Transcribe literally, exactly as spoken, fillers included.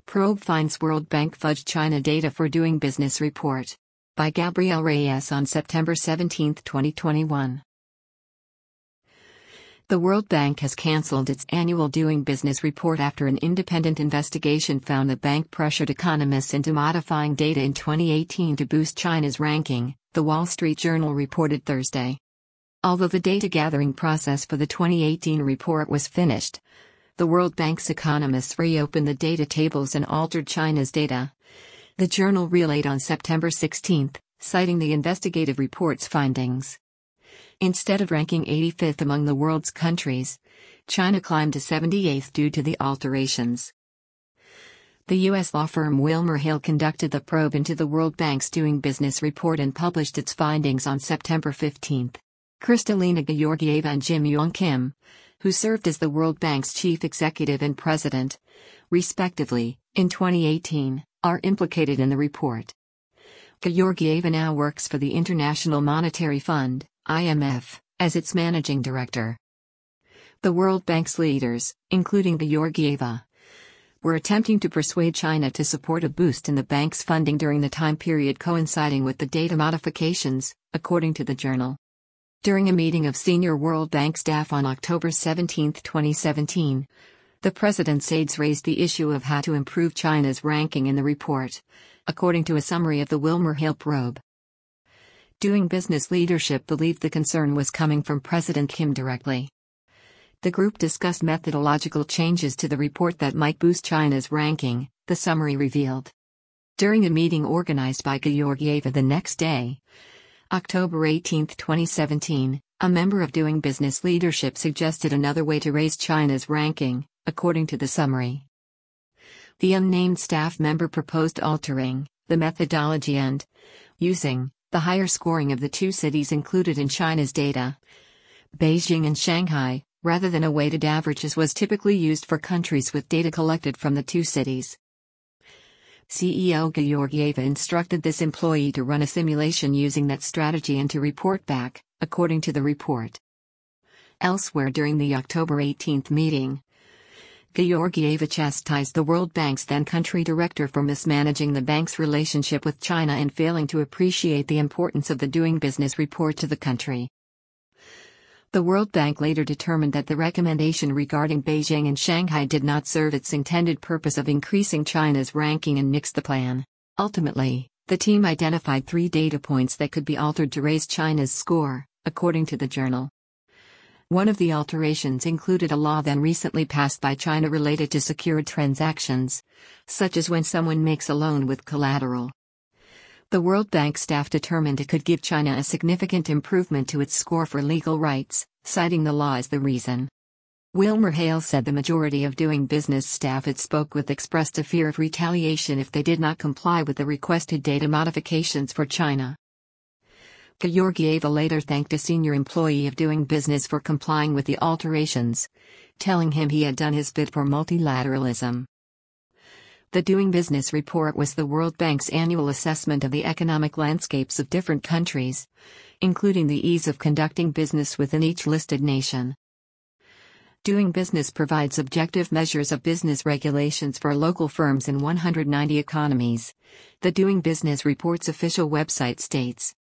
Probe finds World Bank fudged China data for Doing Business report. By Gabriel Reyes on September seventeenth, twenty twenty-one. The World Bank has cancelled its annual Doing Business report after an independent investigation found the bank pressured economists into modifying data in twenty eighteen to boost China's ranking, The Wall Street Journal reported Thursday. Although the data-gathering process for the twenty eighteen report was finished, the World Bank's economists reopened the data tables and altered China's data. The journal relayed on September sixteenth, citing the investigative report's findings. Instead of ranking eighty-fifth among the world's countries, China climbed to seventy-eighth due to the alterations. The U S law firm WilmerHale conducted the probe into the World Bank's Doing Business report and published its findings on September fifteenth. Kristalina Georgieva and Jim Yong Kim, who served as the World Bank's chief executive and president, respectively, in twenty eighteen, are implicated in the report. Georgieva now works for the International Monetary Fund, I M F, as its managing director. The World Bank's leaders, including Georgieva, were attempting to persuade China to support a boost in the bank's funding during the time period coinciding with the data modifications, according to the journal. During a meeting of senior World Bank staff on October seventeenth, twenty seventeen, the president's aides raised the issue of how to improve China's ranking in the report, according to a summary of the WilmerHale probe. Doing Business leadership believed the concern was coming from President Kim directly. The group discussed methodological changes to the report that might boost China's ranking, the summary revealed. During a meeting organized by Georgieva the next day, October eighteenth, twenty seventeen, a member of Doing Business leadership suggested another way to raise China's ranking, according to the summary. The unnamed staff member proposed altering the methodology and using the higher scoring of the two cities included in China's data, Beijing and Shanghai, rather than a weighted average as was typically used for countries with data collected from the two cities. C E O Georgieva instructed this employee to run a simulation using that strategy and to report back, according to the report. Elsewhere during the October eighteenth meeting, Georgieva chastised the World Bank's then-country director for mismanaging the bank's relationship with China and failing to appreciate the importance of the Doing Business report to the country. The World Bank later determined that the recommendation regarding Beijing and Shanghai did not serve its intended purpose of increasing China's ranking and nixed the plan. Ultimately, the team identified three data points that could be altered to raise China's score, according to the journal. One of the alterations included a law then recently passed by China related to secured transactions, such as when someone makes a loan with collateral. The World Bank staff determined it could give China a significant improvement to its score for legal rights, citing the law as the reason. WilmerHale said the majority of Doing Business staff it spoke with expressed a fear of retaliation if they did not comply with the requested data modifications for China. Georgieva later thanked a senior employee of Doing Business for complying with the alterations, telling him he had done his bit for multilateralism. The Doing Business report was the World Bank's annual assessment of the economic landscapes of different countries, including the ease of conducting business within each listed nation. Doing Business provides objective measures of business regulations for local firms in one hundred ninety economies, the Doing Business report's official website states.